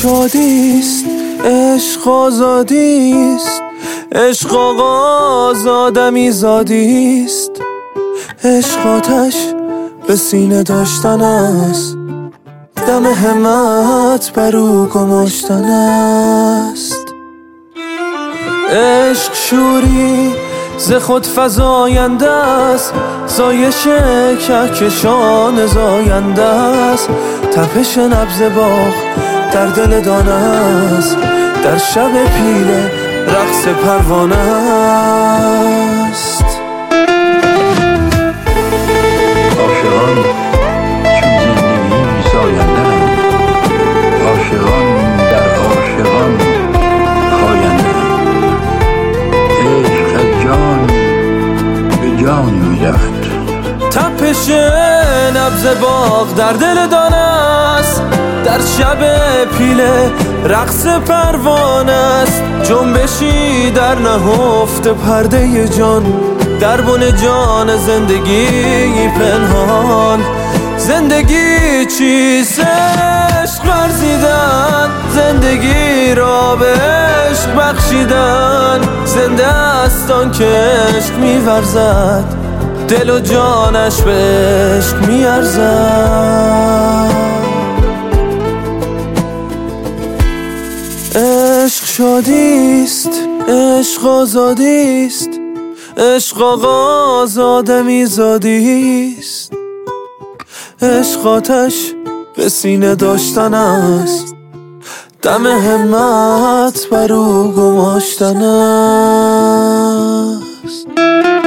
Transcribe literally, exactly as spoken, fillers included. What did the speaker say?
شادیست، عشق آزادیست، عشق آغاز آدمی زادیست، عشق آتش به سینه داشتن است، دم همت برو گماشتن است. عشق شوری ز خود فزاینده است، زایش کهکشان زاینده است، تپش نبض باغ در دل دانه است، در شب پیله رقص پروانه است. عاشقان چون زندگی زاینده‌اند، عاشقان در عاشقان خاینده‌اند. عشق از جان به جان می‌دهد، تپش نبض باغ در دل دانه است، در شب پیله رقص پروانه است، جنبشی در نهفته پرده جان، در بن جان زندگی پنهان. زندگی چیست؟ عشق ورزیدن، زندگی را به عشق بخشیدن، زنده است آن که عشق می‌ورزد، دل و جانش به عشق می‌ارزد. عشق شادیست، عشق آزادیست، عشق آغاز آدمی زادیست، عشق آتش به سینه داشتن است، دم همت برو گماشتن است.